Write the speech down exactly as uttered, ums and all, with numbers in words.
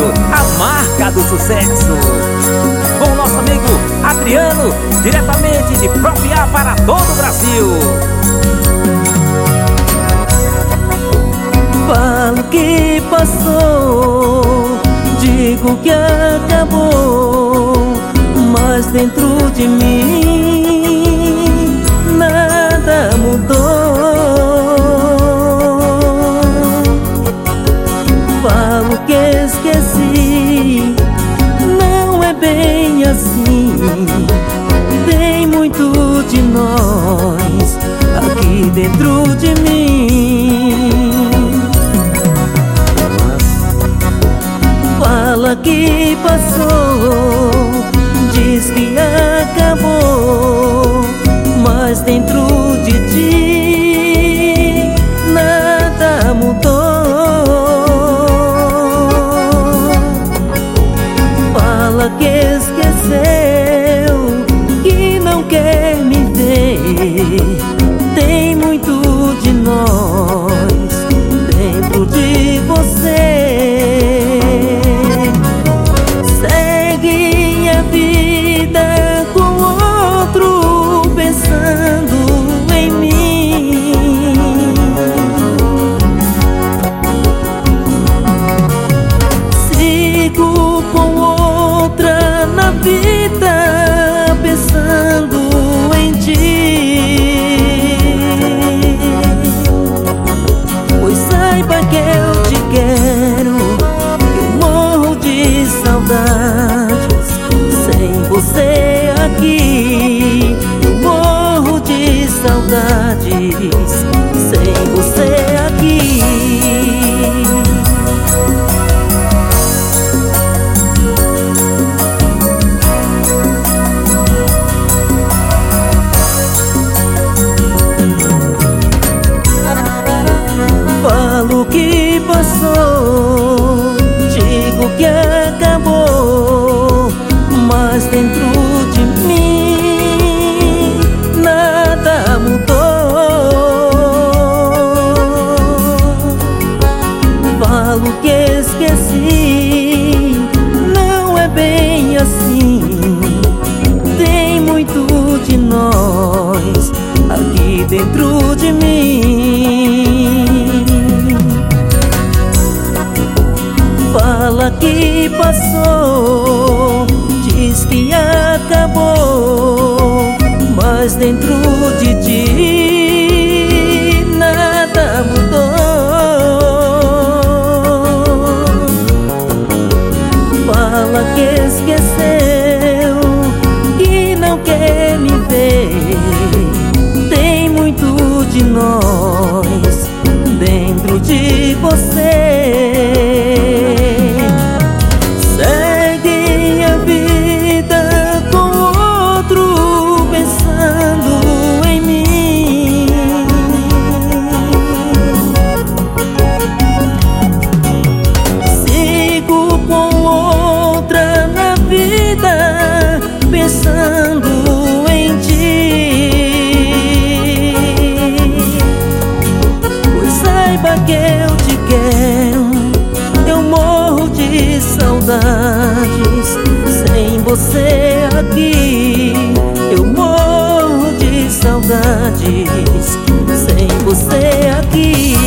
Rádio, a marca do sucesso. Com o nosso amigo Adriano, diretamente de Propiá para todo o Brasil. Falo que passou, digo que acabou, mas dentro de mim nada mudou. Falo que esqueci, não é bem assim. Tem muito de nós aqui dentro de mim. Fala que passou, diz que acabou, mas dentro de ti nada mudou. Fala que esqueceu, que não quer me ver. Tem muito de nós dentro de você. Segue a vida com outro, pensando em mim. Sigo com outra na vida, pensando em ti. Pois saiba que eu te quero, eu morro de saudades sem você aqui. Eu morro de saudades sem você aqui. Falo que passou, digo que acabou, mas dentro de mim nada mudou. Falo que esqueci, não é bem assim. Tem muito de nós aqui dentro de mim. Fala que passou, diz que acabou, mas dentro de ti nada mudou. Fala que esqueceu, que não quer me ver. Tem muito de nós dentro de você. Segue a vida com outro, pensando em mim. Sigo com outra na vida, pensando em ti. Pois saiba que eu te quero, eu morro de saudades sem você aqui. Eu morro de saudades sem você aqui.